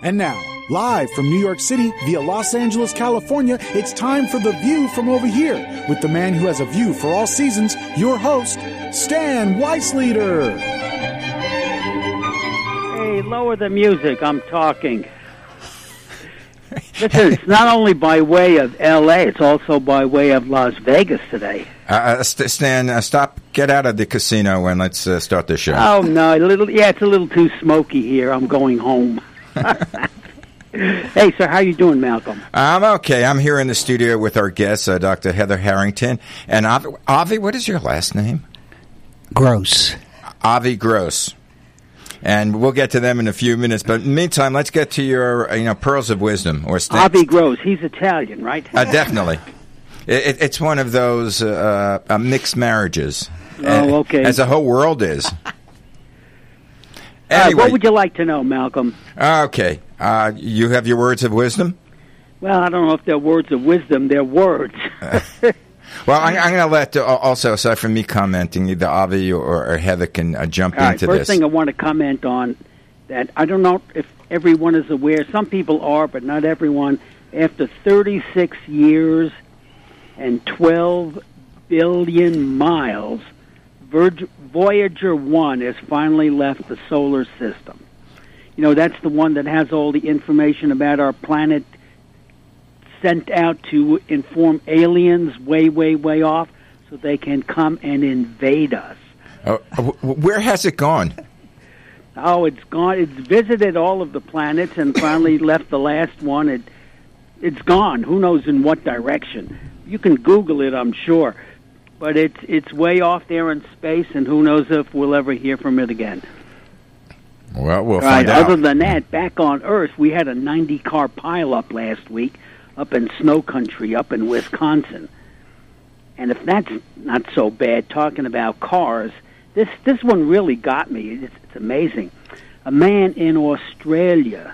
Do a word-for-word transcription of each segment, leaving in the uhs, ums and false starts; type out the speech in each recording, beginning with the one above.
And now, live from New York City via Los Angeles, California, it's time for The View from Over Here with the man who has a view for all seasons, your host, Stan Weissleader. Hey, lower the music. I'm talking. Listen, it's not only by way of L A, it's also by way of Las Vegas today. Uh, Stan, uh, stop, get out of the casino and let's uh, start the show. Oh, no, a little, yeah, it's a little too smoky here. I'm going home. Hey, sir, how you doing, Malcolm? I'm okay. I'm here in the studio with our guest, uh, Doctor Heather Harrington. And Avi, Avi, what is your last name? Gross. Avi Gross. And we'll get to them in a few minutes. But in the meantime, let's get to your, you know, pearls of wisdom. Or st- Avi Gross. He's Italian, right? Uh, definitely. It, it's one of those uh, uh, mixed marriages. Oh, okay. As the whole world is. Anyway. Uh, what Anyway. would you like to know, Malcolm? Okay. Uh, you have your words of wisdom? Well, I don't know if they're words of wisdom. They're words. uh, well, I'm, I'm going to let, uh, also, aside from me commenting, either Avi or, or Heather can uh, jump All right, into first this. First thing I want to comment on, that I don't know if everyone is aware. Some people are, but not everyone. After thirty-six years and twelve billion miles, Voyager one has finally left the solar system. You know, that's the one that has all the information about our planet sent out to inform aliens way, way, way off so they can come and invade us. Uh, where has it gone? Oh, it's gone. It's visited all of the planets and finally left the last one. It, it's gone. Who knows in what direction? You can Google it, I'm sure. But it's it's way off there in space, and who knows if we'll ever hear from it again. Well, we'll right, find out. Other than that, back on Earth, we had a ninety-car pileup last week up in snow country, up in Wisconsin. And if that's not so bad, talking about cars, this, this one really got me. It's, it's amazing. A man in Australia,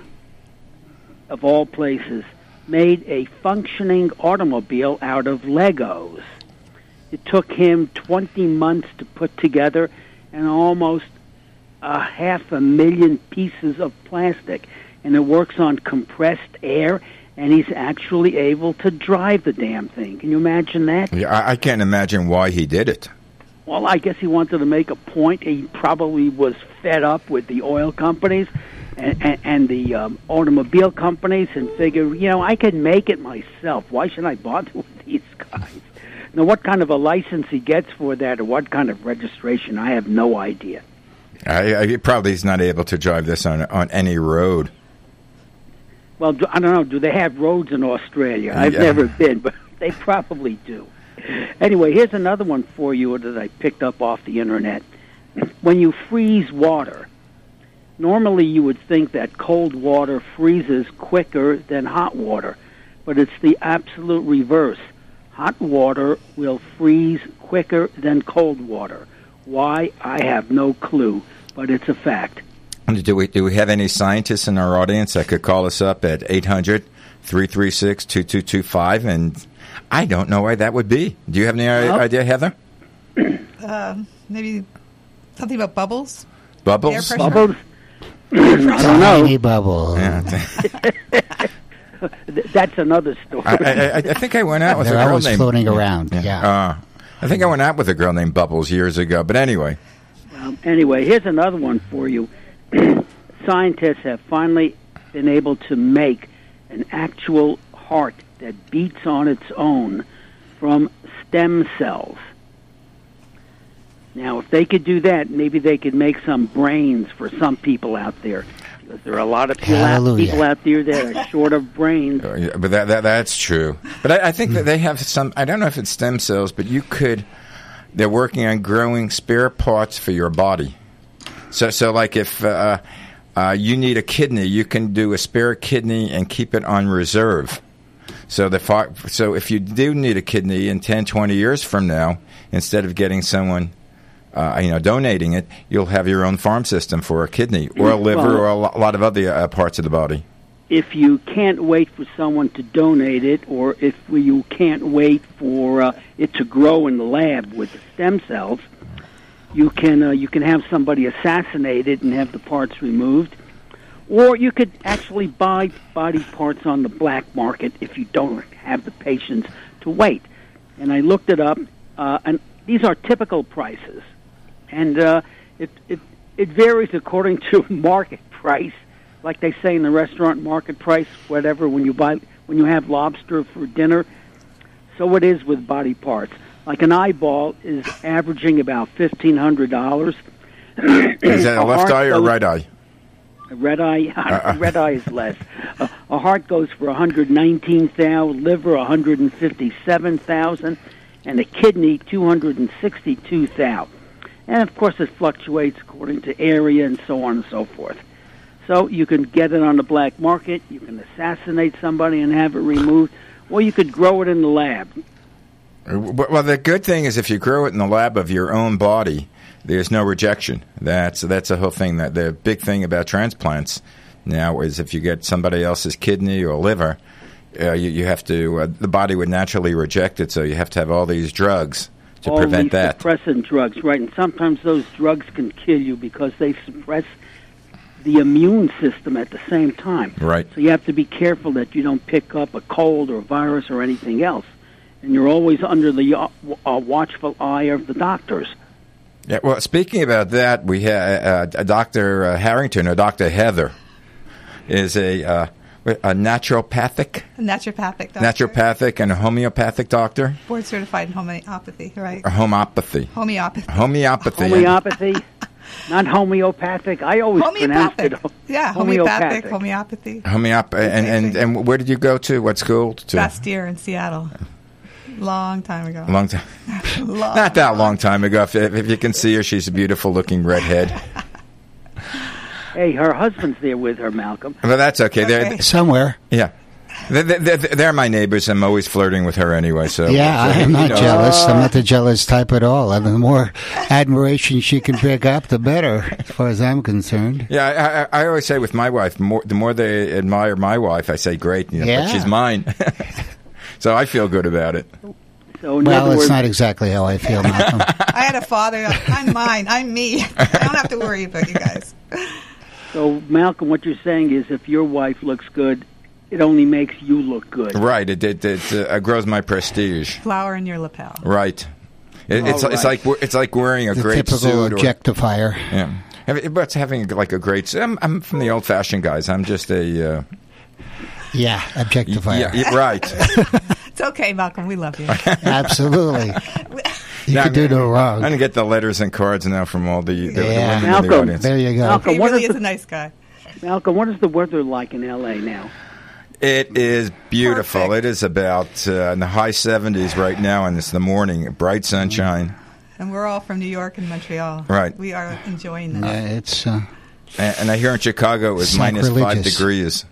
of all places, made a functioning automobile out of Legos. It took him twenty months to put together and almost a half a million pieces of plastic. And it works on compressed air, and he's actually able to drive the damn thing. Can you imagine that? Yeah, I, I can't imagine why he did it. Well, I guess he wanted to make a point. He probably was fed up with the oil companies and, and, and the um, automobile companies and figured, you know, I can make it myself. Why should I bother with these guys? Now, what kind of a license he gets for that or what kind of registration, I have no idea. I, I, he probably is not able to drive this on on any road. Well, do, I don't know. Do they have roads in Australia? I've Yeah. never been, but they probably do. Anyway, here's another one for you that I picked up off the Internet. When you freeze water, normally you would think that cold water freezes quicker than hot water, but it's the absolute reverse. Hot water will freeze quicker than cold water. Why? I have no clue, but it's a fact. Do we do we have any scientists in our audience that could call us up at eight hundred, three three six, two two two five? And I don't know why that would be. Do you have any Well, idea, Heather? Uh, maybe something about bubbles? Bubbles? Air pressure. Bubbles? I don't know. Tiny bubble. Yeah. That's another story. I, I, I think I went out with They're a girl always named floating around. Yeah. Uh, I think I went out with a girl named Bubbles years ago. But anyway, Um, anyway, here's another one for you. Scientists have finally been able to make an actual heart that beats on its own from stem cells. Now, if they could do that, maybe they could make some brains for some people out there. Because there are a lot of people out, Hallelujah. people out there that are short of brains. Uh, yeah, but that, that that's true. But I, I think that they have some. I don't know if it's stem cells, but you could. They're working on growing spare parts for your body. So, so like if uh, uh, you need a kidney, you can do a spare kidney and keep it on reserve. So the fa- so if you do need a kidney in ten, twenty years from now, instead of getting someone. Uh, you know, donating it, you'll have your own farm system for a kidney or a liver Well, or a lo- lot of other uh, parts of the body. If you can't wait for someone to donate it, or if you can't wait for uh, it to grow in the lab with the stem cells, you can uh, you can have somebody assassinated and have the parts removed, Or you could actually buy body parts on the black market if you don't have the patience to wait. And I looked it up, uh, and these are typical prices. And uh, it, it, it varies according to market price. Like they say in the restaurant, market price, whatever, when you buy when you have lobster for dinner. So it is with body parts. Like an eyeball is averaging about fifteen hundred dollars. Is that a, a left eye or goes, right eye? A red eye, Uh-uh. red eye is less. Uh, a heart goes for one hundred nineteen thousand, liver one hundred fifty-seven thousand, and a kidney two hundred sixty-two thousand. And of course, it fluctuates according to area and so on and so forth. So you can get it on the black market, you can assassinate somebody and have it removed, or you could grow it in the lab. Well, the good thing is if you grow it in the lab of your own body, there's no rejection. That's that's the whole thing. That the big thing about transplants now is if you get somebody else's kidney or liver, uh, you, you have to uh, the body would naturally reject it. So you have to have all these drugs to all prevent these that. Suppressant drugs, right? And sometimes those drugs can kill you because they suppress the immune system at the same time. Right. So you have to be careful that you don't pick up a cold or a virus or anything else. And you're always under the uh, uh, watchful eye of the doctors. Yeah. Well, speaking about that, we have uh, Doctor Uh, Harrington or Doctor Heather is a uh, a naturopathic, A naturopathic doctor. naturopathic and a homeopathic doctor. Board certified in homeopathy, right? Or homeopathy. Homeopathy. Homeopathy. Homeopathy, not homeopathic. I always pronounced it. Homeopathic. Yeah, homeopathic, homeopathy. Homeop- and, and and where did you go to? What school? To? Bastyr in Seattle. Long time ago. Long time. long, Not that long time ago. If, if you can see her, she's a beautiful-looking redhead. Hey, her husband's there with her, Malcolm. But that's okay. Okay. They're, Somewhere. yeah. They're, they're, they're my neighbors. I'm always flirting with her anyway. So Yeah, so, I'm you not know. jealous. I'm not the jealous type at all. And the more admiration she can pick up, the better, as far as I'm concerned. Yeah, I, I, I always say with my wife, more, the more they admire my wife, I say, great, you know, Yeah. but she's mine. So I feel good about it. So in Well, other it's words, not exactly how I feel, Malcolm. I had a father. I'm mine. I'm me. I don't have to worry about you guys. so Malcolm, what you're saying is, if your wife looks good, it only makes you look good. Right. It it, it uh, grows my prestige. Flower in your lapel. Right. It, All it's it's right. like it's like wearing a The great typical suit. Or, objectifier. yeah. Have- But having like a great suit. I'm, I'm from the old-fashioned guys. I'm just a. Uh, Yeah, objectifier. yeah, yeah, right. It's okay, Malcolm. We love you. Absolutely. You Now, could do no I'm wrong. going to get the letters and cards now from all the, the, the Yeah. women in the Malcolm. audience. There you go. Malcolm, He what really is is the- a nice guy. Malcolm, what is the weather like in L A now? It is beautiful. Perfect. It is about uh, in the high seventies right now, and it's the morning, bright sunshine. And we're all from New York and Montreal. Right. We are enjoying this. Yeah, it's uh, And, and I hear in Chicago it was minus five Sacrilegious. degrees.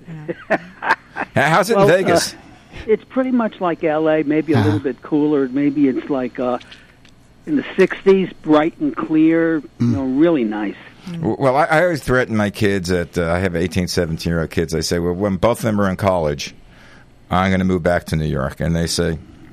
How's it Well, in Vegas? uh, it's pretty much like L A, maybe a Uh-huh. little bit cooler. Maybe it's like uh, in the sixties, bright and clear, you know, really nice. W- Well, I, I always threaten my kids that uh, I have eighteen, seventeen-year-old kids. I say, well, when both of them are in college, I'm going to move back to New York. And they say,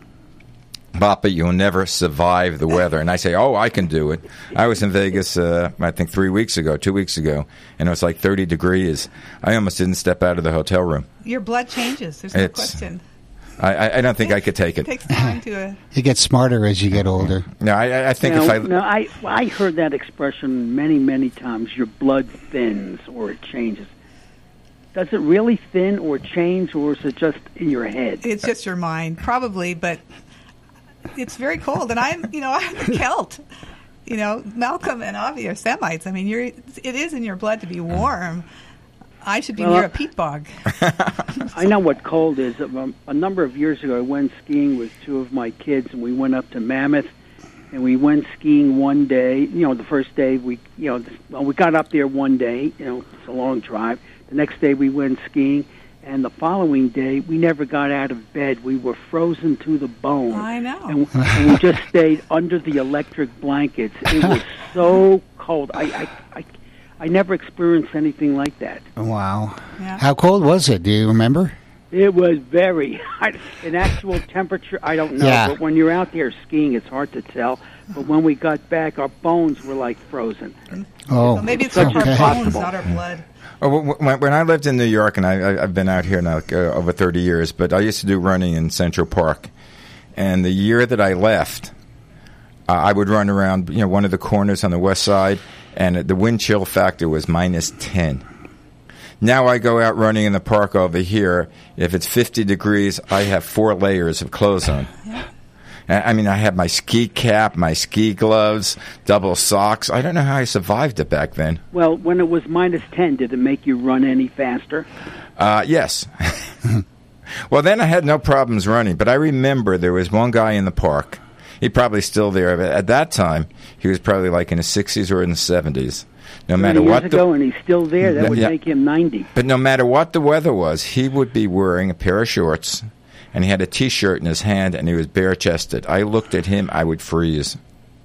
Papa, you'll never survive the weather. And I say, oh, I can do it. I was in Vegas, uh, I think, three weeks ago, two weeks ago, and it was like thirty degrees. I almost didn't step out of the hotel room. Your blood changes. There's no It's- question. I, I, I don't think I could take It it. takes time to... Uh, you get smarter as you get older. No, I, I think now, if I... now, I I heard that expression many, many times. Your blood thins or it changes. Does it really thin or change, or is it just in your head? it's just your mind, probably, but it's very cold. And I'm, you know, I'm a Celt. You know, Malcolm and Avi are Semites. I mean, you're, it is in your blood to be warm. I should be Well, near uh, a peat bog. I know what cold is. Um, a number of years ago, I went skiing with two of my kids, and we went up to Mammoth, and we went skiing one day. You know, the first day we, you know, well, we got up there one day. You know, it's a long drive. The next day we went skiing, and the following day we never got out of bed. We were frozen to the bone. I know. And, and we just stayed under the electric blankets. It was so cold. I, I, I, I never experienced anything like that. Wow. Yeah. How cold was it? Do you remember? It was very in actual temperature. I don't know, Yeah. but when you're out there skiing, it's hard to tell. But when we got back, our bones were like frozen. Oh, So maybe it's Such our okay. bones, not our blood. Oh, wh- when, when I lived in New York, and I, I, I've been out here now uh, over thirty years, but I used to do running in Central Park. And the year that I left, uh, I would run around, you know, one of the corners on the west side, and the wind chill factor was minus ten. Now I go out running in the park over here. If it's fifty degrees, I have four layers of clothes on. I mean, I have my ski cap, my ski gloves, double socks. I don't know how I survived it back then. Well, when it was minus ten, did it make you run any faster? Uh, yes. Well, then I had no problems running, but I remember there was one guy in the park. He's probably still there, but at that time, he was probably like in his sixties or in his seventies. No matter years what the, ago, and he's still there. That would Yeah. make him ninety. but no matter what the weather was, he would be wearing a pair of shorts, and he had a T-shirt in his hand, and he was bare-chested. I looked at him, I would freeze.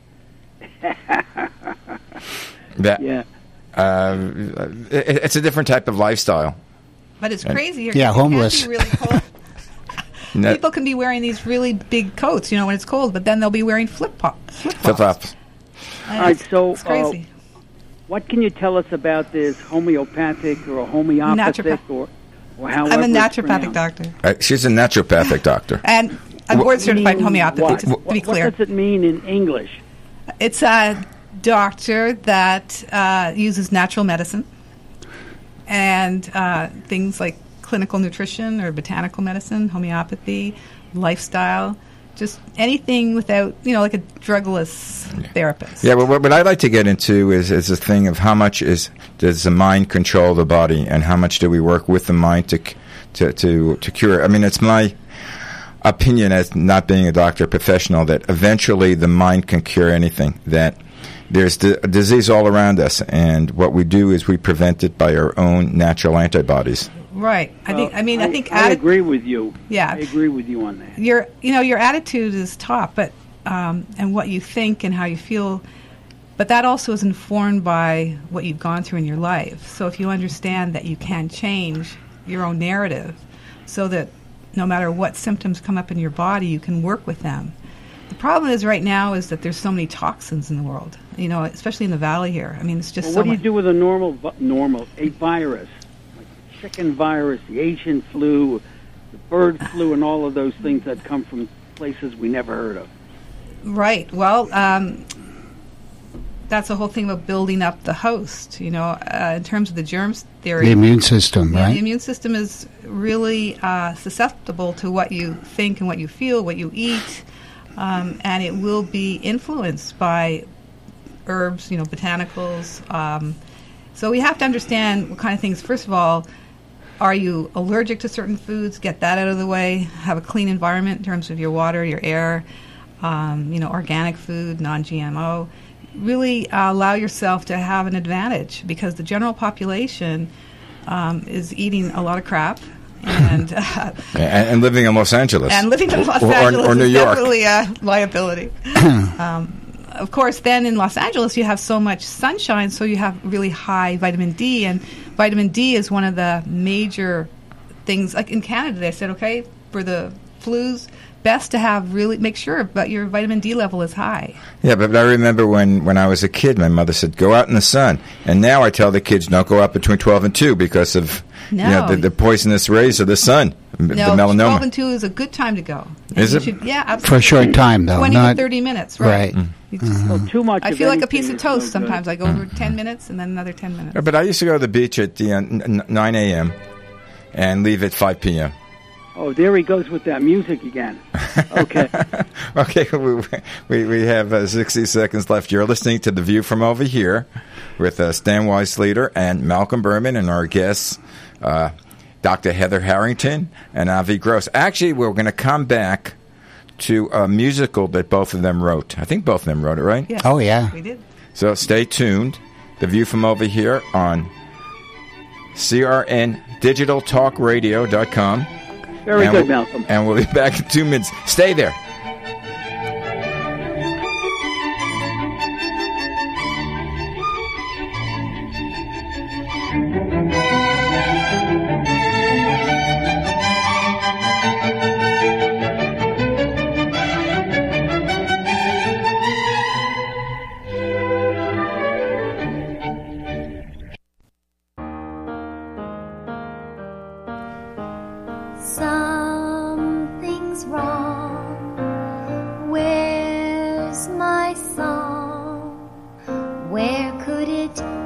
that, Yeah. uh, it, it's a different type of lifestyle. But it's crazy. Here. Yeah, It can homeless. be really cold. No- People can be wearing these really big coats, you know, when it's cold, but then they'll be wearing flip flip Flip-flops. All All right, so, it's crazy. What can you tell us about this homeopathic or homeopathic Naturopath- or, or however I'm a it's naturopathic pronounced? doctor, Uh, she's a naturopathic doctor. and I'm Wha- board certified in Meaning homeopathy. what? To, to be What- clear, What does it mean in English? it's a doctor that uh, uses natural medicine and uh, things like clinical nutrition or botanical medicine, homeopathy, lifestyle, just anything without, you know, like a drugless therapist. Yeah, well, what, what I'd like to get into is is the thing of how much is does the mind control the body, and how much do we work with the mind to c- to to, to cure? I mean, it's my opinion as not being a doctor professional that eventually the mind can cure anything. That there's d- disease all around us, and what we do is we prevent it by our own natural antibodies. Right. I think. Well, I mean, I, think. I atti- agree with you. Yeah. I agree with you on that. your you know your attitude is top, but um, and what you think and how you feel, but that also is informed by what you've gone through in your life. So if you understand that you can change your own narrative, so that no matter what symptoms come up in your body, you can work with them. The problem is right now is that there's so many toxins in the world. You know, especially in the valley here. I mean, it's just Well, so what do you much. do with a normal vi- normal a virus, like the chicken virus, the Asian flu, the bird flu, and all of those things that come from places we never heard of? Right. Well, um, that's the whole thing about building up the host. You know, uh, in terms of the germs theory, The immune system, yeah, right? the immune system is really uh, susceptible to what you think and what you feel, what you eat, um, and it will be influenced by herbs, you know, botanicals. Um, so we have to understand what kind of things. First of all, are you allergic to certain foods? Get that out of the way. Have a clean environment in terms of your water, your air. Um, you know, organic food, non-G M O. Really uh, allow yourself to have an advantage, because the general population um, is eating a lot of crap, and uh, And, and living in Los Angeles. and living in Los Or- or- Angeles or New is York. definitely a liability. um, of course, then in Los Angeles you have so much sunshine, so you have really high vitamin D, and vitamin D is one of the major things. Like in Canada, they said, okay, for the flus, best to have really make sure that your vitamin D level is high. Yeah, but I remember when, when I was a kid, my mother said, go out in the sun. And now I tell the kids, don't go out between twelve and two because of No. you know, the, the poisonous rays of the sun, m- the No, melanoma. twelve and two is a good time to go. And Is you it? should- yeah, For a absolutely. short time, though. twenty not to thirty minutes, right? Right. You just- Well, too much. I of feel like a anything piece of is no toast good. sometimes. I go over ten minutes and then another ten minutes. Yeah, but I used to go to the beach at the, uh, n- n- nine a.m. and leave at five p.m. Oh, there he goes with that music again. Okay. Okay, we, we, we have uh, sixty seconds left. You're listening to The View from Over Here with uh, Stan Weisleader and Malcolm Berman and our guests, uh, Doctor Heather Harrington and Avi Gross. Actually, we're going to come back to a musical that both of them wrote. I think both of them wrote it, right? Yes, Oh, yeah. we did. So stay tuned. The View from Over Here on C R N digital talk radio dot com. Very And good, we'll- Malcolm. And we'll be back in two minutes. Stay there.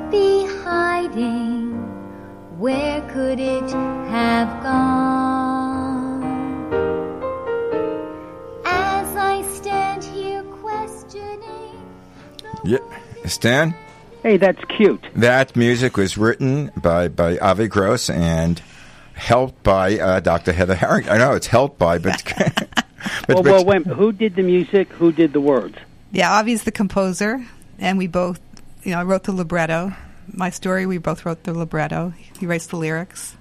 be hiding? Where could it have gone? As I stand here questioning. Yeah, Stan? Hey, that's cute. That music was written by, by Avi Gross and helped by uh, Doctor Heather Harrington. I know it's helped by, but... but well, but, well, wait, who did the music? Who did the words? Yeah, Avi's the composer, and we both, you know, I wrote the libretto. My story, we both wrote the libretto. He writes the lyrics.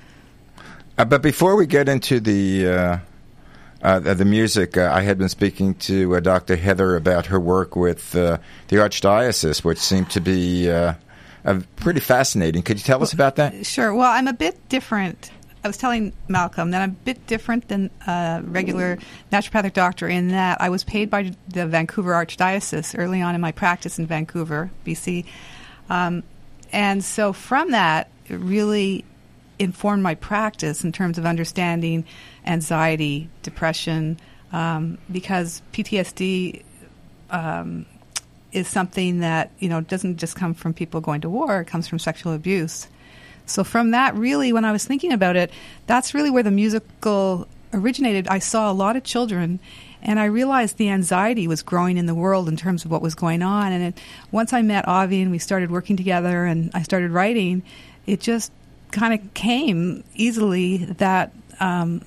Uh, but before we get into the uh, uh, the music, uh, I had been speaking to uh, Doctor Heather about her work with uh, the Archdiocese, which seemed to be uh, uh, pretty fascinating. Could you tell us about that? Sure. Well, I'm a bit different. I was telling Malcolm that I'm a bit different than a regular naturopathic doctor in that I was paid by the Vancouver Archdiocese early on in my practice in Vancouver, B C. Um, and so from that, it really informed my practice in terms of understanding anxiety, depression, um, because P T S D um, is something that, you know, doesn't just come from people going to war, it comes from sexual abuse. So from that, really, when I was thinking about it, that's really where the musical originated. I saw a lot of children, and I realized the anxiety was growing in the world in terms of what was going on. And it, once I met Avi and we started working together and I started writing, it just kind of came easily that um,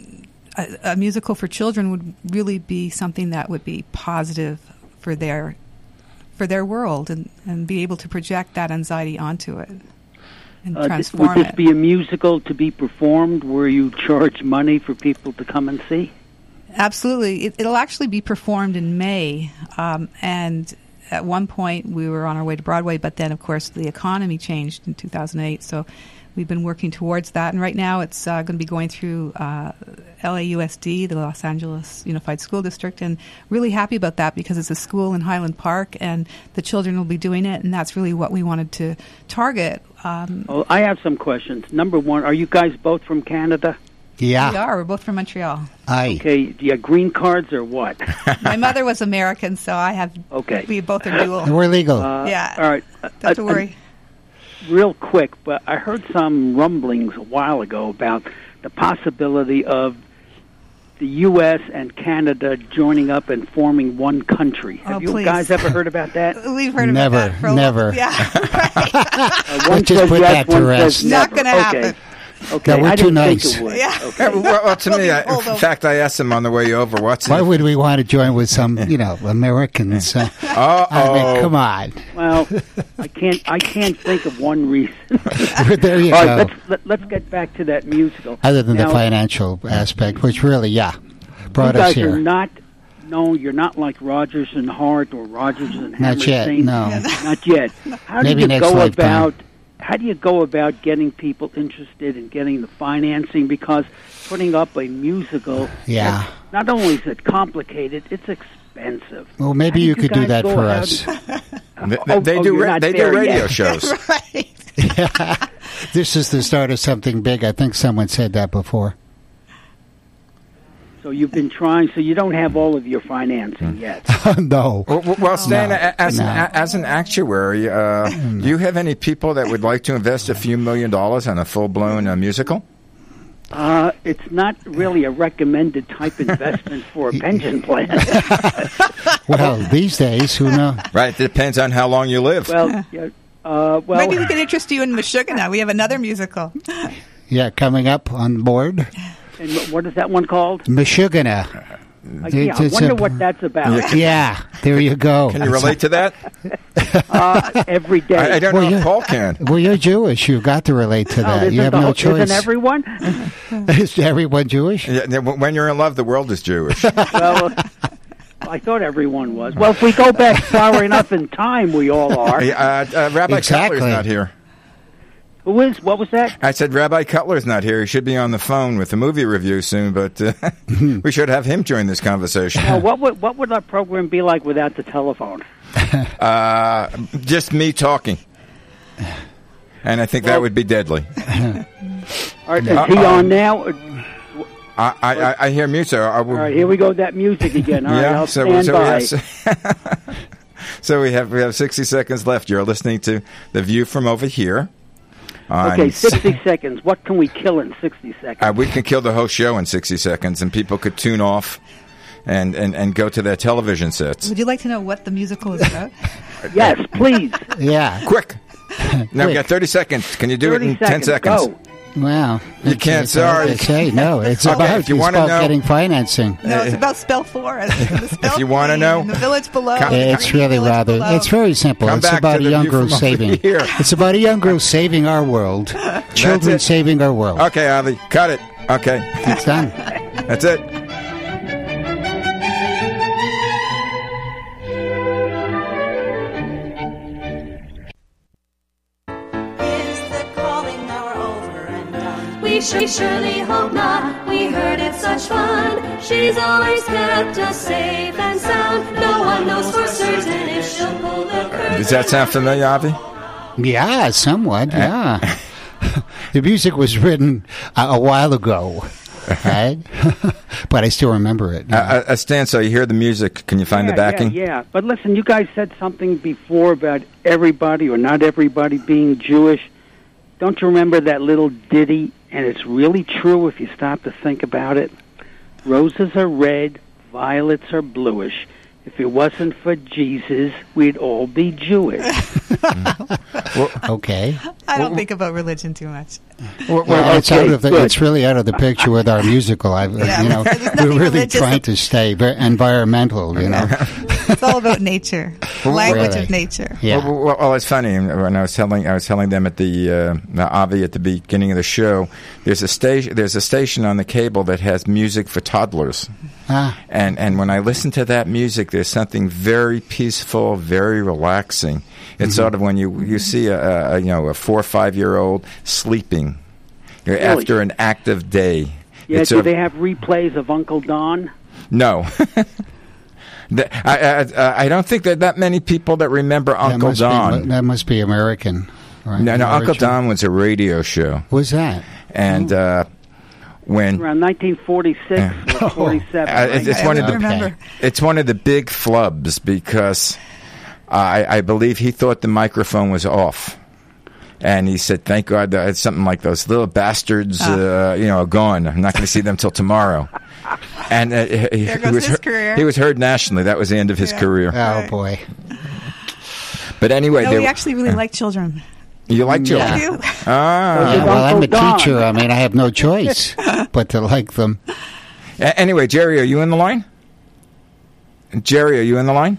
a, a musical for children would really be something that would be positive for their for their world and, and be able to project that anxiety onto it. And Uh, transform would this it. be a musical to be performed where you charge money for people to come and see? Absolutely. It, it'll actually be performed in May. Um, and at one point, we were on our way to Broadway, but then, of course, the economy changed in two thousand eight. So we've been working towards that. And right now, it's uh, going to be going through uh, L A U S D, the Los Angeles Unified School District, and really happy about that because it's a school in Highland Park, and the children will be doing it, and that's really what we wanted to target. Um, Oh, I have some questions. Number one, are you guys both from Canada? Yeah. We are. We're both from Montreal. Aye. Okay, do you have green cards or what? My mother was American, so I have. Okay. We both are dual. We're legal. Uh, Yeah. All right. Don't have to Uh, worry. uh, real quick, but I heard some rumblings a while ago about the possibility of the U S and Canada joining up and forming one country. Have Oh, you please. guys ever heard about that? We've heard Never, about that for a never. Long, yeah, right. Uh, one Let's just says put yes, that to one rest. says Not never. gonna Okay. happen. Okay, Yeah, we're I too didn't nice. think it would. Yeah. Okay. Yeah, well, well, to We'll me, be I, pulled in over. fact, I asked him on the way over, what's Why it? would we want to join with some, you know, Americans? Uh, Uh-oh. I mean, come on. Well, I can't. I can't think of one reason. There you All go. right, let's let, let's get back to that musical. Other than Now, the financial aspect, which really, yeah, you brought us guys here. are not. No, you're not like Rogers and Hart or Rogers and Not yet, Hammerstein. no. Not yet. How Maybe do you next go lifetime. about? How do you go about getting people interested in getting the financing? Because putting up a musical, Yeah. not only is it complicated, it's expensive. Well, maybe How you do could do guys that go for out us. and- They, Oh, they oh, do you're ra- not they do there radio yet. shows. right. This is the start of something big. I think someone said that before. So you've been trying. So you don't have all of your financing yet. No. Well, well, well, Stan, No, a- as, no. An, a- as an actuary, uh, do you have any people that would like to invest a few million dollars on a full-blown uh, musical? Uh, it's not really a recommended type investment for a pension plan. Well, these days, who knows? Right, it depends on how long you live. well, yeah, uh, well, Maybe we can interest you in Meshuggah. We have another musical. Yeah, coming up on board. and what is that one called? Meshuggah. Uh, yeah, I wonder what that's about. Yeah, there you go. Can you relate to that? Uh, every day. I, I don't Well, know yeah. if Paul can. Well, you're Jewish. You've got to relate to Oh, that. isn't You have the no whole- choice. Isn't everyone? Is everyone Jewish? Yeah, yeah, when you're in love, the world is Jewish. well, uh, I thought everyone was. Well, if we go back far enough in time, we all are. Hey, uh, uh, Rabbi Exactly. Cutler's not here. Who is? What was that? I said Rabbi Cutler's not here. He should be on the phone with the movie review soon, but uh, we should have him join this conversation. Now, what would what would our program be like without the telephone? Uh, just me talking. And I think that would be deadly. All right, is he on now? Or- I, I, I- I hear music. I will, All right, here we go. That music again. All right, yeah, I'll so, stand so by. yes. So we have we have sixty seconds left. You're listening to The View from Over Here. On Okay, sixty seconds. What can we kill in sixty seconds? Uh, we can kill the whole show in sixty seconds, and people could tune off and, and, and go to their television sets. Would you like to know what the musical is about? Yes, please. Yeah. Quick. Now we got thirty seconds. Can you do it in ten seconds? Go. Well, You it's- can't, it's sorry. hard to say. No, it's Okay, about, if you it's wanna about know- getting financing. No, it's about Spell Forest. The Spell If you wanna Queen know, and the village below. come- the It's tiny really village rather. below. It's very simple. Come It's back about to a the young view girl from over saving. here. It's about a young girl saving our world. Children it. saving our world. Okay, Avi, cut it. Okay, It's done. that's it. Is the calling hour over and done? We sure, surely hope not. We heard it such fun. She's always kept us safe and sound. No one knows for certain if she'll pull the curtain. Does that sound familiar, Avi? Yeah, somewhat. Yeah. The music was written a, a while ago, right? But I still remember it. Uh, uh, uh, Stan, so you hear the music. Can you find yeah, the backing? Yeah, yeah. But listen, you guys said something before about everybody or not everybody being Jewish. Don't you remember that little ditty? And it's really true if you stop to think about it. Roses are red, violets are bluish. If it wasn't for Jesus, we'd all be Jewish. Okay. I don't think about religion too much. Well, well, Well, it's okay, out of the. good. It's really out of the picture with our musical. I, Yeah, you know, there's we're nothing really religious. trying to stay ve- environmental. You know, It's all about nature, language really? of nature. yeah. Well, well, well, it's funny. When I was telling, I was telling them at the uh, the Avi at the beginning of the show. There's a station. There's a station on the cable that has music for toddlers. Ah, And and when I listen to that music, there's something very peaceful, very relaxing. It's Mm-hmm. sort of when you you see a, a you know a four or five year old sleeping, you know, Really? after an active day. Yeah, It's do a- they have replays of Uncle Don? No. The- I, I, I don't think there are that many people that remember that Uncle must Don. Be, that must be American. Right? no, no, Uncle Original. Don was a radio show, Was that? and uh, when Around nineteen forty-six or forty-seven. Uh, right? it's, it's I one of don't the remember. it's one of the big flubs because I, I believe he thought the microphone was off, and he said, "Thank God that it's something like those little bastards, Ah. uh, you know, are gone. I'm not going to see them till tomorrow." And uh, he, he There goes was his he- career. he was heard nationally. That was the end of his Yeah. career. Oh Right. boy. But anyway, No, they, we actually really like children. you like children? I do. Ah. Yeah, well, I'm a Uncle Don. teacher. I mean, I have no choice but to like them. A- anyway, Jerry, are you in the line? Jerry, are you in the line?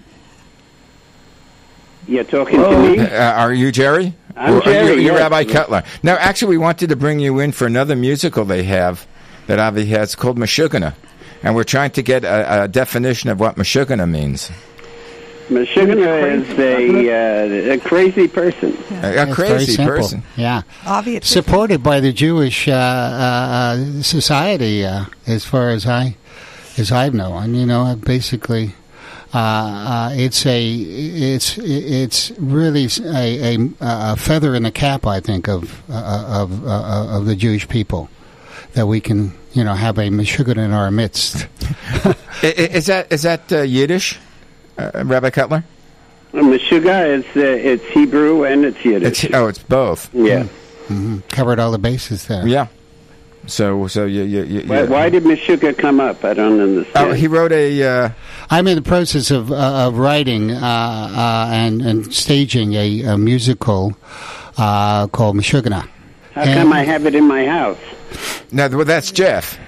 You're talking to me? Uh, are you Jerry? I'm Or are Jerry, you, you're yes. Rabbi Cutler. Now, actually, we wanted to bring you in for another musical they have that Avi has called Meshuggah. And we're trying to get a, a definition of what Meshuggah means. Meshuggah is a, uh, a crazy person. A, a It's very crazy simple. person. Yeah. Obviously. Supported by the Jewish uh, uh, society, uh, as far as I, as I've known. You know, basically, uh, uh, it's a, it's, it's really a, a, a feather in the cap, I think, of uh, of uh, of the Jewish people, that we can, you know, have a Meshuggah in our midst. I- I- Is that is that uh, Yiddish, uh, Rabbi Cutler? Meshuggah is uh, it's Hebrew and it's Yiddish. It's, oh, it's both. yeah. hmm Covered all the bases there. Yeah. So, so you, you, you, Why, why did Meshuggah come up? I don't understand. Oh, he wrote a. Uh, I'm in the process of uh, of writing uh, uh, and and staging a, a musical uh, called Meshuggah. How come I have it in my house? no, well, that's Jeff.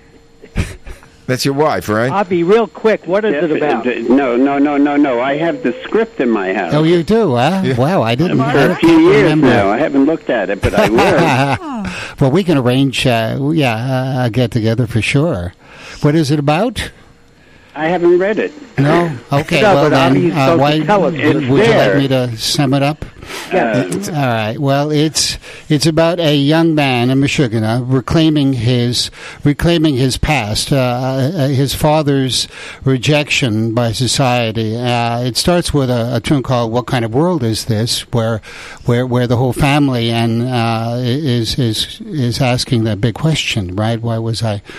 That's your wife, right? Avi, real quick, what is Yes, it about? uh, No, no, no, no, no. I have the script in my house. Oh, you do, huh? Wow, I didn't. For I a don't few years remember. now. I haven't looked at it, but I will. Well, we can arrange, uh, yeah, a get together for sure. What is it about? I haven't read it. No. Okay. No, well but Avi's then, uh, supposed why to tell us would, what would it's you like there. me to sum it up? Yeah. Uh, All right. Well, it's it's about a young man in Meshuggah reclaiming his reclaiming his past, uh, uh, his father's rejection by society. Uh, it starts with a, a tune called "What Kind of World Is This?" where where where the whole family and uh, is is is asking that big question, right? Why was I?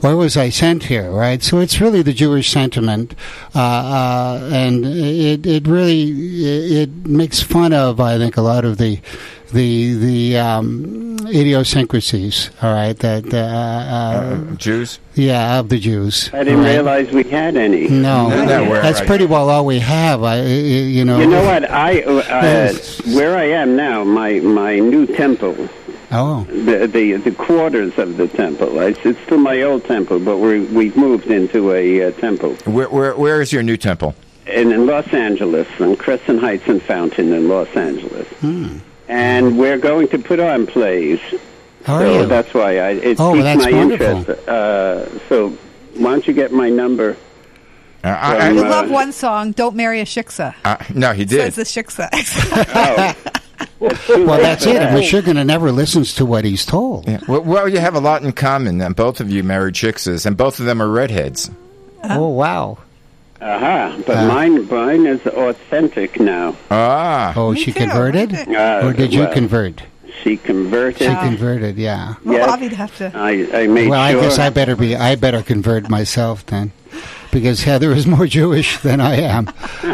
why was I sent here, right? So it's really the Jewish sentiment, uh, uh, and it it really it, it makes fun of, I think, a lot of the the the um, idiosyncrasies. All right, that uh, uh, Jews. Yeah, of the Jews. I didn't right? realize we had any. No, No, no, we're- that's pretty well all we have. I, I- you know. You know what? I uh, where I am now, my my new temple, Oh, the the, the quarters of the temple. It's, it's still my old temple, but we we've moved into a uh, temple Where, where where is your new temple? in, in Los Angeles, on Crescent Heights and Fountain in Los Angeles, hmm. and we're going to put on plays. How are so you? that's why I it Oh, piqued that's my wonderful. interest. Uh, so why don't you get my number? Uh, I, I Um, uh, love one song, Don't Marry a Shiksa. I, uh, no, he So did. it's the Shiksa. Oh, Well, that's it. And Meshuggah never listens to what he's told. Yeah. Well, well, you have a lot in common. And both of you married Chickses, and both of them are redheads. Oh, wow. aha! But Uh. mine mine is authentic now. Ah, Oh, Me she too. converted? Uh, Or did you well, convert? She converted. She converted, yeah. Well, Yes. Bobby'd have to. I, I made Well, I sure. guess I better be. I better convert myself then, because Heather is more Jewish than I am.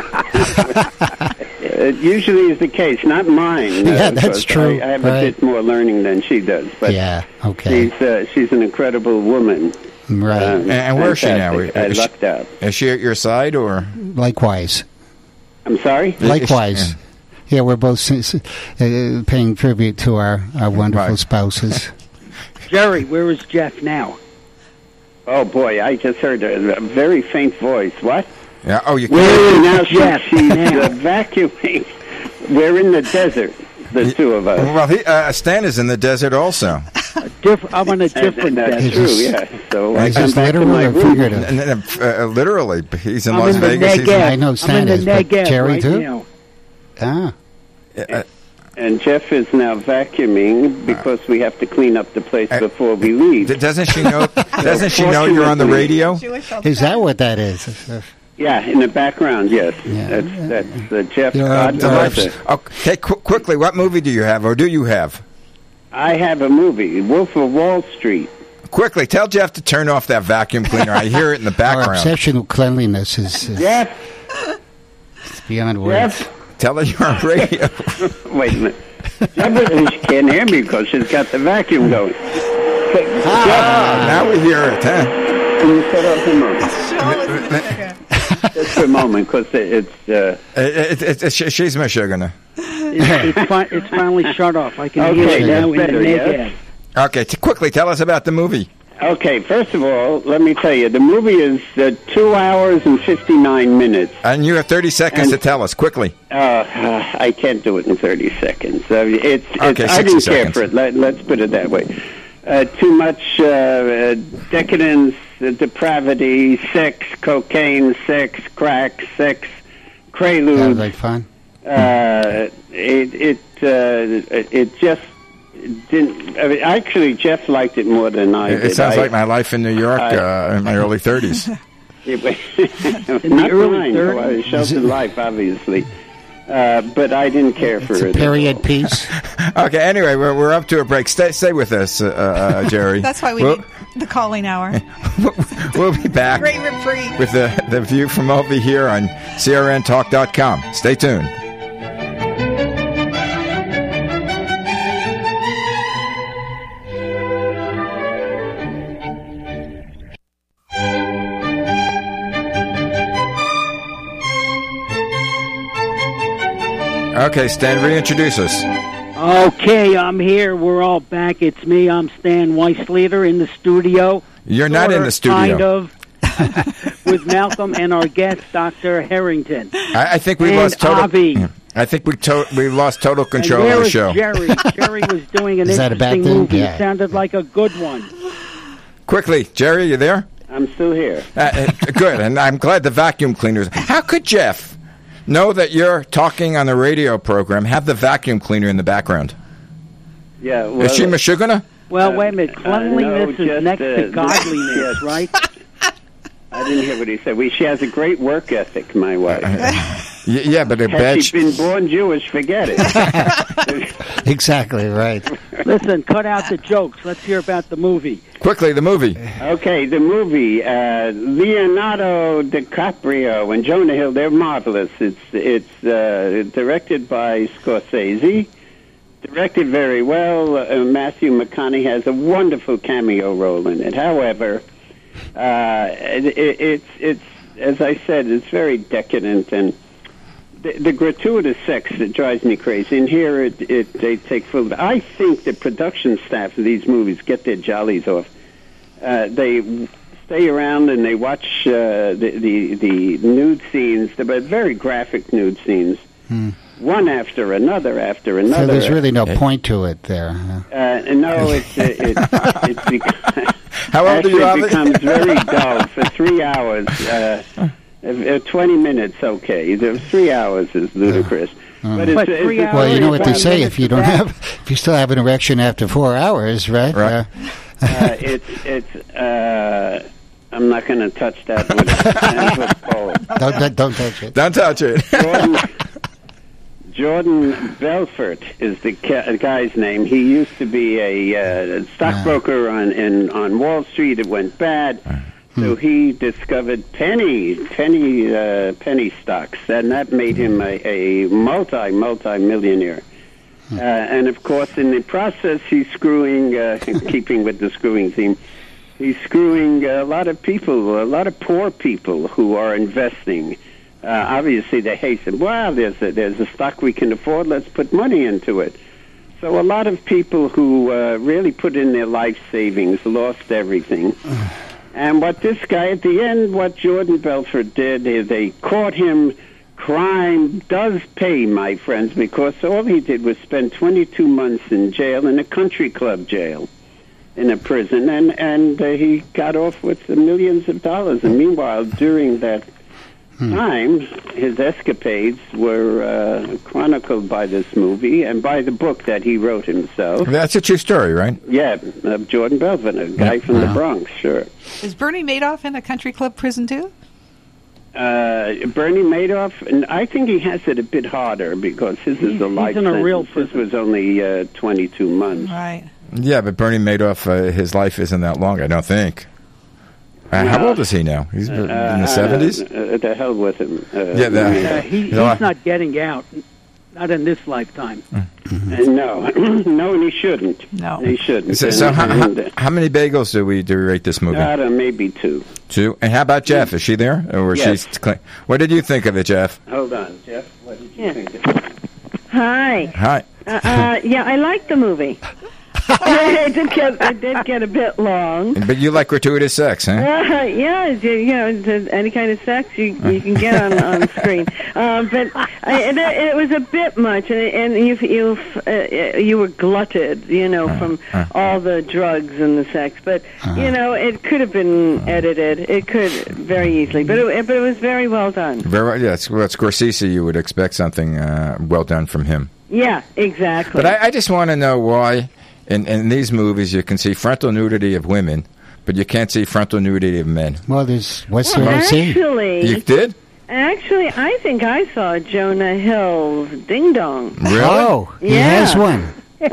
It usually is the case, not mine. uh, Yeah, that's because true, I, I have right. a bit more learning than she does, but Yeah. Okay. she's uh, she's an incredible woman. Right. Um, And- and where is she now? fantastic. I Is she- lucked out. is she at your side or? Likewise. I'm sorry. Likewise. Yeah, we're both s- s- uh, paying tribute to our, our wonderful Right. spouses. Jerry, where is Jeff now? Oh boy, I just heard a, a very faint voice. What? Yeah. Oh, you. Where Now is she, Jeff she's now? uh, vacuuming. We're in the desert, the two of us. Well, he, uh, Stan is in the desert also. Diff- I'm on a And- different and that's desert. true, Is this- yeah. So I Is come this back to literal my or room. figurative? And, and, uh, literally, he's in I'm Las in the Vegas. He's Negev. I know Stan I'm in the is, but Negev Jerry right too? now. Ah. uh, And Jeff is now vacuuming because we have to clean up the place Uh, before we leave. d- doesn't she know? Doesn't she know you're on the radio? Jewish all Is the that time. what that is? Yeah, in the background, yes. Yeah. That's that's uh, Jeff. Yeah, God uh, bless it. Okay, qu- quickly. What movie do you have, or do you have? I have a movie, Wolf of Wall Street. Quickly, tell Jeff to turn off that vacuum cleaner. I hear it in the Our background. obsession with cleanliness is, is Jeff, beyond words. Jeff. Tell her you're on radio. Wait a minute. Jeff, she can't hear me because she's got the vacuum going. Jeff, Now we hear it, huh? can you shut off the moment? Sure, listen to Meshuggah. Just for a moment, because it's. Uh, It, it, it, she- she's Meshuggah. It's, it's, fi- it's finally shut off. I can Okay, hear it that's now in better, the yes? Negev. Okay, t- quickly, tell us about the movie. Okay, first of all, let me tell you, the movie is uh, two hours and fifty-nine minutes. And you have thirty seconds And- to tell us, quickly. Uh, I can't do it in thirty seconds. Uh, it's, it's, Okay, I sixty didn't care seconds. for it. Let, let's put it that way. Uh, too much uh, uh, decadence, uh, depravity, sex, cocaine, sex, crack, sex, Sounds prelude. like fun. Uh, it it uh, it just didn't. I mean, actually, Jeff liked it more than I It, did. it sounds I- like my life in New York I- uh, in my early thirties. It was the not early mine. thirties? Well, it shows in life, obviously. Uh, but I didn't care for It's a it. period piece. Okay, anyway, we're, we're up to a break. Stay stay with us, uh, uh, Jerry. That's why we we'll, need the calling hour. we'll be back Great reprieve. with the, the view from over here on C R N talk dot com. Stay tuned. Okay, Stan, reintroduce us. Okay, I'm here. We're all back. It's me. I'm Stan Weissleader in the studio. You're not in Sorta, the studio. Kind of. With Malcolm and our guest, Doctor Harrington. I, I think we And lost total. Avi. I think we to, we lost total And control where of the is show. Jerry? Jerry was doing an Is that a bad interesting thing? movie. Yeah. Sounded like a good one. Quickly, Jerry, you there? I'm still here. Uh, uh, good, and I'm glad the vacuum cleaners. How could Jeff know that you're talking on the radio program? Have the vacuum cleaner in the background. Yeah. Well, Is she Meshuggah? Well, Uh, wait a minute. uh, Cleanliness no, is just, next uh, to godliness, yes. right? I didn't hear what he said. We, she has a great work ethic, my wife. Y- yeah, but a Had bad. she been born Jewish, forget it. Exactly right. Listen, cut out the jokes. Let's hear about the movie. Quickly, the movie. Okay, the movie. Uh, Leonardo DiCaprio and Jonah Hill, they're marvelous. It's it's uh, directed by Scorsese, directed very well. Uh, Matthew McConaughey has a wonderful cameo role in it. However, uh, it, it, it's it's as I said, it's very decadent, and the, the gratuitous sex that drives me crazy. And here, it, it they take full. I think the production staff of these movies get their jollies off. Uh, they stay around and they watch uh, the, the the nude scenes, the very graphic nude scenes, Hmm. one after another after another. So there's really no point to it there. huh? Uh, no, it's uh, it's it's beca- How old are you, actually Avi? it becomes very dull for three hours. Uh, uh, Twenty minutes, okay. The three hours is ludicrous. But, it's, But it's, three it's- Well, you know what they Five say: minutes if you of don't that. have, if you still have an erection after four hours, right? Right. Uh, uh, it's it's. Uh, I'm not going to touch that with a ten-foot pole. don't, don't don't touch it. Don't touch it. Jordan, Jordan Belfort is the ca- guy's name. He used to be a uh, stockbroker on in on Wall Street. It went bad, so he discovered penny penny uh, penny stocks, and that made him a, a multi multi millionaire. Uh, and of course, in the process, he's screwing. Uh, keeping with the screwing theme, he's screwing a lot of people, a lot of poor people who are investing. Uh, obviously, they hasten. Well, there's a, there's a stock we can afford. Let's put money into it. So a lot of people who uh, really put in their life savings lost everything. And what this guy, at the end, what Jordan Belfort did is they caught him. Crime does pay, my friends, because all he did was spend twenty-two months in jail, in a country club jail, in a prison, and, and uh, he got off with millions of dollars. And meanwhile, during that time, his escapades were uh, chronicled by this movie and by the book that he wrote himself. That's a true story, right? Yeah, of Jordan Belfort, a guy from the Bronx, sure. Is Bernie Madoff in a country club prison too? Uh, Bernie Madoff, and I think he has it a bit harder because his is He's- a he's life in a sentence. real His prison. was only uh, twenty-two months. Right. Yeah, but Bernie Madoff, uh, his life isn't that long, I don't think. Uh, how No. old is he now? He's in Uh, the seventies? Uh, uh, the hell with him. Uh, Yeah, the- Uh, he, he's You know, not getting out. Not in this lifetime. uh, no, no, and he shouldn't. No. He shouldn't. So, so And- how, how, and, uh, how many bagels do we do we rate this movie? I don't know, maybe two. Two. And how about Jeff? Is she there? Or Yes. she's clean? What did you think of it, Jeff? Hold on, Jeff. What did you Yeah. think of it? Hi. Hi. Uh, uh, yeah, I liked the movie. it did get it did get a bit long. But you like gratuitous sex, huh? Uh, yeah, you you know, the- any kind of sex you you can get on on screen. Uh, but I, it, it was a bit much, and and you you uh, you were glutted, you know, from all the drugs and the sex. But you know, it could have been edited. It could very easily, but it, but it was very well done. Very, yeah, it's, well, it's Scorsese. You would expect something uh, well done from him. Yeah, exactly. But I, I just want to know why in, in these movies you can see frontal nudity of women, but you can't see frontal nudity of men. Well, there's what's well, there to see? actually, You did? Actually, I think I saw Jonah Hill's Ding Dong. Really? Oh, he Yeah. has one.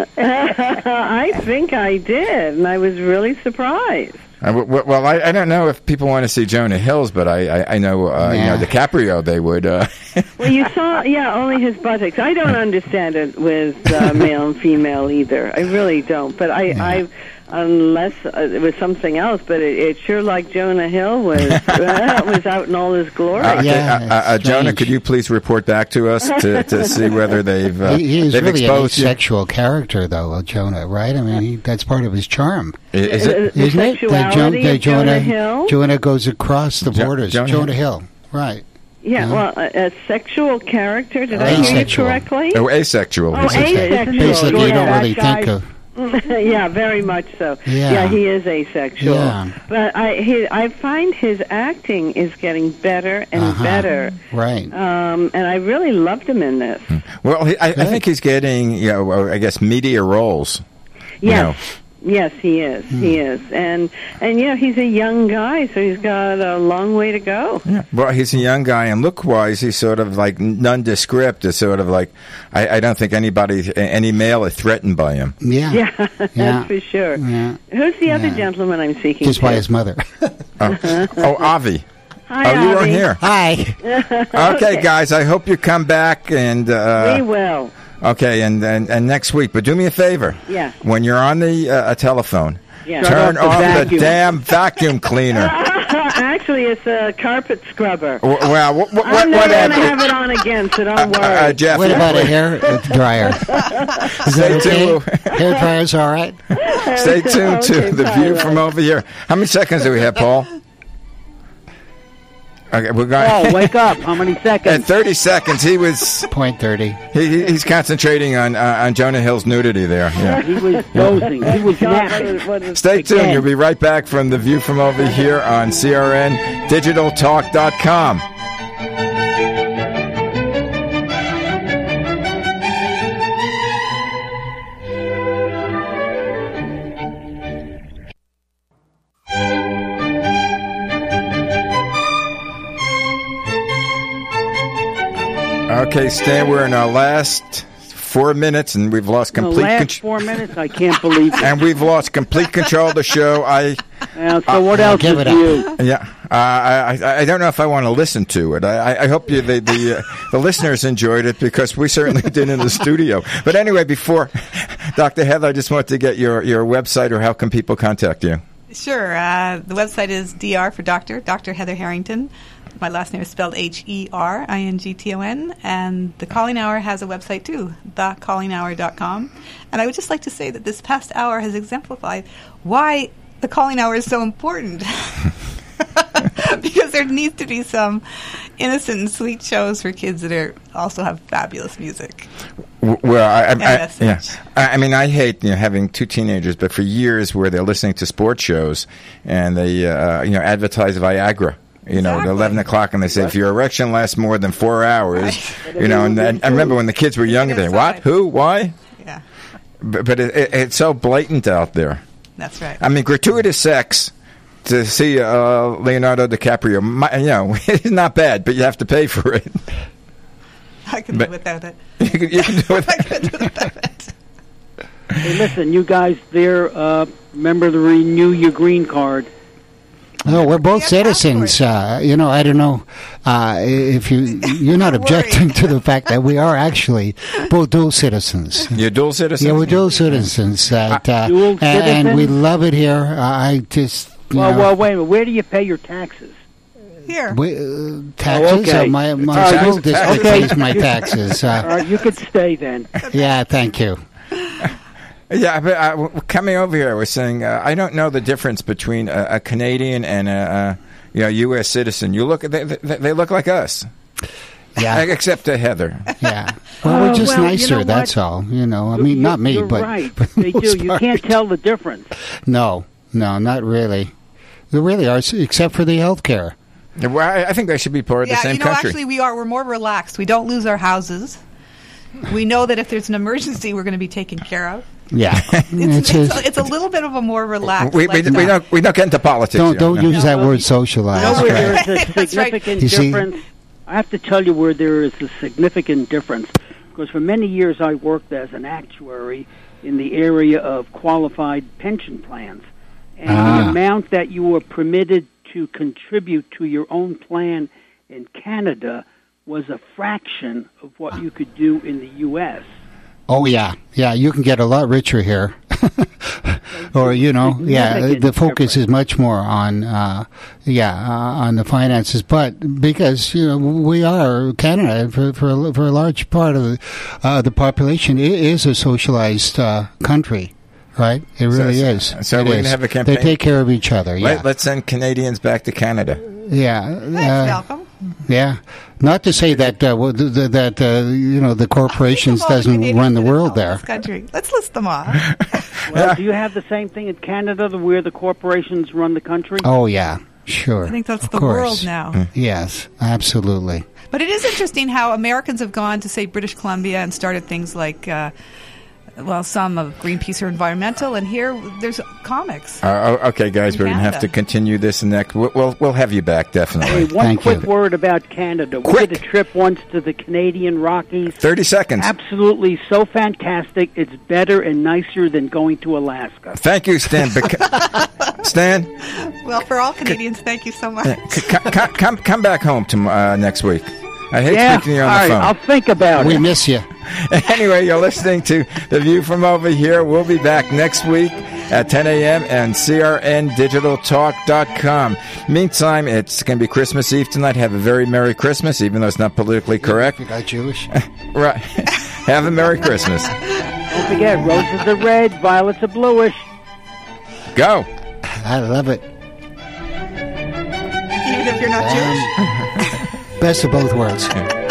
I think I did, and I was really surprised. Uh, w- w- well, I, I don't know if people want to see Jonah Hill's, but I, I, I know uh, you Yeah. know DiCaprio. They would. Uh, Well, you saw, yeah, only his buttocks. I don't understand it with uh, male and female either. I really don't. But I, I unless uh, it was something else, but it, it sure like Jonah Hill was uh, was out in all his glory. uh, okay, Yeah, uh, uh, it's Jonah, strange. could you please report back to us to, to see whether they've uh, He, he is they've really an exposed you? asexual character, though, Jonah. Right? I mean, he, that's part of his charm, I- Is it? The isn't it? That Jo- sexuality that of Jonah Hill? Jonah goes across the Jo- borders. Jonah Jonah, Hill. right? Yeah, Yeah. well, a, a sexual character. Did I hear you Asexual. correctly? Oh, asexual. Oh, Is it? asexual. Basically, you don't Yeah, really that think guy- of. Yeah, very much so. Yeah. he is asexual. Yeah. But I he, I find his acting is getting better and Uh-huh. better. Right. Um, and I really loved him in this. Well, he, I, I think he's getting, you know, uh, I guess, media roles. You Yes. know. Yes, he is. Hmm. He is, and and yeah, he's a young guy, so he's got a long way to go. Yeah. Well, he's a young guy, and look-wise, he's sort of like nondescript. It's sort of like I, I don't think anybody, any male, is threatened by him. Yeah, Yeah, that's Yeah. for sure. Yeah. Who's the other Yeah. gentleman I'm speaking just to? by his mother. Oh, oh Avi. Hi, Oh, you weren't Avi. here. Hi. Okay, guys, I hope you come back and. Uh, We will. Okay, and, and and next week, but do me a favor. Yeah. When you're on the uh, a telephone, Yeah. turn Shut off off the the vacuum. damn vacuum cleaner. Actually, it's a carpet scrubber. W- Well, what, what, I'm never whatever. going to have it on again, so don't Uh, worry. uh, Jeff, What about a hair dryer? Is that Stay okay? tuned. Hair dryer's all right. Stay tuned to Okay, the bye, view bye. from over here. How many seconds do we have, Paul? Okay, we're going. Oh, wake up! How many At seconds? thirty seconds, he was Point thirty. he, he- he's concentrating on uh, on Jonah Hill's nudity there. Yeah. He was dozing. He was napping. Stay tuned. Again. You'll be right back from the view from over here on C R N Digital Talk dot com. Okay, Stan, we're in our last four minutes, and we've lost The complete last control. four minutes, I can't believe it. And we've lost complete control of the show. I, Well, so what I'll else give is it up. you? yeah, uh, I, I, I don't know if I want to listen to it. I, I hope you, the, the, uh, the listeners enjoyed it because we certainly did in the studio. But anyway, before Doctor Heather, I just want to get your, your website, or how can people contact you? Sure. Uh, the website is D R for Doctor, Doctor Heather Harrington. My last name is spelled H E R I N G T O N. And the Calling Hour has a website too, the calling hour dot com. And I would just like to say that this past hour has exemplified why the Calling Hour is so important. Because there needs to be some innocent and sweet shows for kids that are also have fabulous music. W- Well, I, I, I, message. yeah. I, I mean, I hate you know, having two teenagers, but for years where they're listening to sports shows and they uh, you know advertise Viagra. You know, at Exactly. eleven o'clock, and they say if your erection lasts more than four hours, you know. And, and I remember when the kids were younger, they what, who, why? Yeah, But, but it, it, it's so blatant out there. that's right. I mean, gratuitous sex to see uh, Leonardo DiCaprio, my, you know, it's not bad, but you have to pay for it. I can but- do without it. You can, you can do I it. can do without it. Hey, listen, you guys there, uh, remember to renew your green card. No, we're both We have citizens. Uh, you know, I don't know uh, if you you're not Don't objecting worry. to the fact that we are actually both dual citizens. You're dual citizen. Yeah, we're dual citizens, that, uh, Dual and, and we citizens? love it here. I just you Well, know, well, wait a minute. Where do you pay your taxes? Here. we, uh, taxes. Oh, okay. uh, my my Taxes, school district taxes. pays my taxes. All Uh, right, you could stay then. yeah, thank you. Yeah, but uh, w- coming over here, I was saying uh, I don't know the difference between a, a Canadian and a, a you know, U S citizen. You look, they, they, they look like us, Yeah, except to Heather. yeah. Well, Oh, we're just well, you nicer. know what? That's all. You know, I mean, You- not me, you're but right. for the They do. most You part. can't tell the difference. No, no, not really. They really are, except for the health care. Well, I, I think they should be part of Yeah, the same you know, country. actually, we are. We're more relaxed. We don't lose our houses. We know that if there's an emergency, we're going to be taken care of. Yeah, It's, It's it's, a- a, it's a little bit of a more relaxed. we, we, we, lifestyle. don't, we don't get into politics. don't here, don't no. use that word socialize. You know where right? there's a That's right. significant You see- difference? I have to tell you where there is a significant difference. Because for many years I worked as an actuary in the area of qualified pension plans. And Ah. the amount that you were permitted to contribute to your own plan in Canada was a fraction of what you could do in the U S Oh yeah, yeah. You can get a lot richer here, or you know, yeah. Significant The focus difference. is much more on, uh, yeah, uh, on the finances. But because you know we are Canada for for a, for a large part of the, uh, the population, it is a socialized uh, country. Right, it really so- is. so It we're gonna is. have a campaign. They take care of each other. Yeah, Let, let's send Canadians back to Canada. yeah, Thanks, uh, Malcolm. yeah. Not to say that uh, well, th- th- that uh, you know the corporations Think of all the doesn't Canadians run the that world help there. This country. Let's list them off. Well, do you have the same thing in Canada where the corporations run the country? Oh yeah, sure. I think that's Of the course. world now. Yes, absolutely. But it is interesting how Americans have gone to, say, British Columbia and started things like uh, well, some of Greenpeace or environmental, and here there's comics. Uh, okay, guys, In we're going to have Canada. to continue this next. We'll, we'll, we'll have you back, definitely. Hey, one Thank quick you. word about Canada. We Quick. did a trip once to the Canadian Rockies. thirty seconds. Absolutely so fantastic. It's better and nicer than going to Alaska. Thank you, Stan. Bec- Stan, Well, for all Canadians, thank you so much. c- c- come, come, come back home to, uh, next week. I hate Yeah, speaking to you on all the right, phone. I'll think about We it. miss you. Anyway, you're listening to The View from Over Here. We'll be back next week at ten a.m. and C R N digital talk dot com. Meantime, it's going to be Christmas Eve tonight. Have a very Merry Christmas, even though it's not politically correct. You got Jewish? Right. Have a Merry Christmas. Don't forget, roses are red, violets are bluish. Go. I love it. Even if you're not Jewish. Best of both worlds.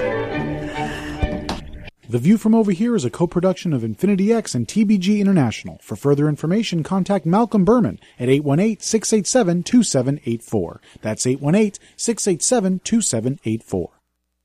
The View from Over Here is a co-production of Infinity X and T B G International. For further information, contact Malcolm Berman at eight one eight, six eight seven, two seven eight four. That's eight one eight, six eight seven, two seven eight four.